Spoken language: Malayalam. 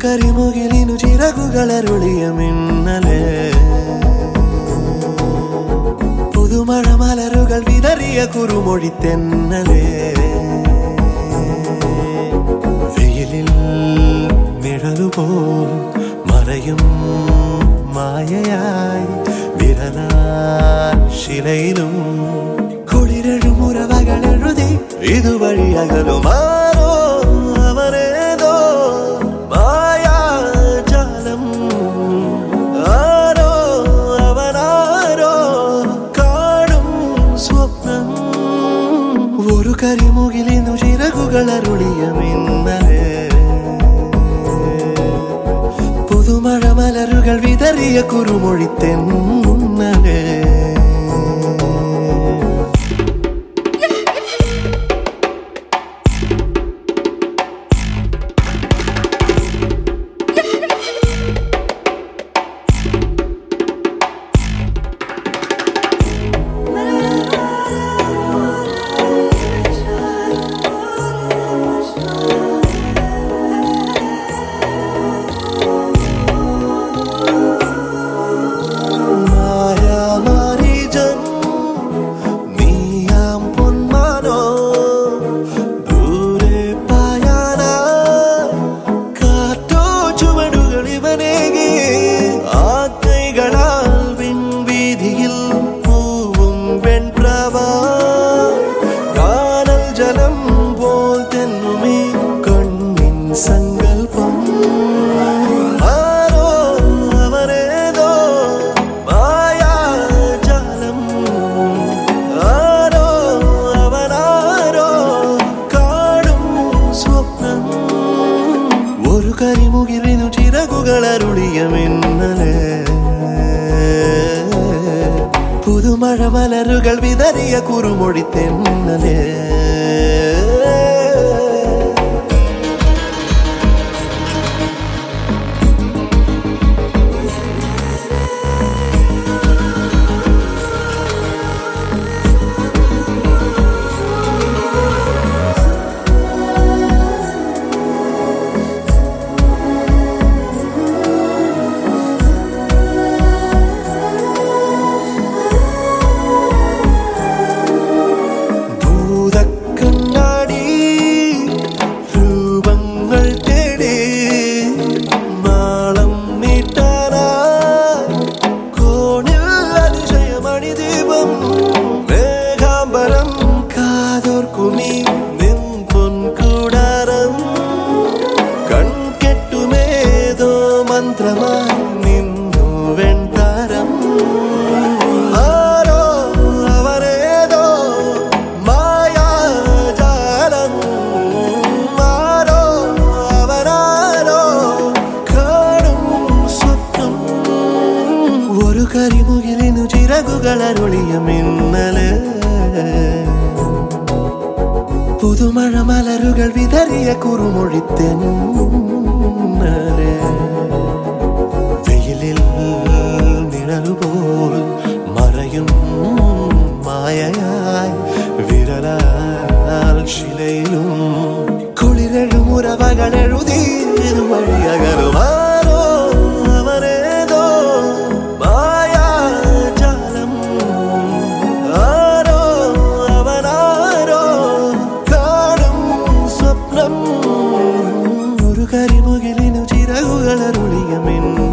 കരിമുകിലിനു ചിറകുകളരുളിയ മിന്നലേ പുതുമഴ മലരുകൾ വിതറിയ കുറുമൊഴി തെന്നലേ വെയിലിൽ നിഴലുപോൽ മറയും മായയായി വിരലാൽ ശിലയിലും കുളിരഴും ഉറവകളെഴുതി ഇതുവഴി അകലുമാറോ അവനേതോ മായാജാലം ആരോ അവനാരോ കാണും സ്വപ്നം ഒരു കരിമുകിലിനു ചിറകുകളരുളിയ മിന്നലേ പുതുമഴ മലരുകൾ വിതറിയ കുറുമൊഴി തെന്നലേ സങ്കൽപ്പം ആരോ അവനേതോ മായാജാലം ആരോ അവനാരോ കാണും സ്വപ്നം ഒരു കരിമുകിലിനു ചിറകുകളരുളിയ മിന്നലേ പുതുമഴ മലരുകൾ വിതറിയ കുറുമൊഴി തെന്നലേ നിന്നു വെൺതാരം ആരോ അവനേതോ മായാജാലം ആരോ അവനാരോ കാണും സ്വപ്നം ഒരു കരിമുകിലിനു ചിറകുകളരുളിയ മിന്നലേ പുതുമഴ മലരുകൾ വിതറിയ കുറുമൊഴി തെന്നലേ വെയിലിൽ നിഴലുപോൽ മറയും മായയായി വിരലാൽ ശിലയിലും കുളിരഴും ഉറവകളെഴുതി ഇതുവഴി അകലുമാറോ അവനേതോ മായാജാലം ആരോ അവനാരോ കാണും സ്വപ്നം ഒരു കരിമുകിലിനു ചിറകുകളരുളിയ മിന്നലേ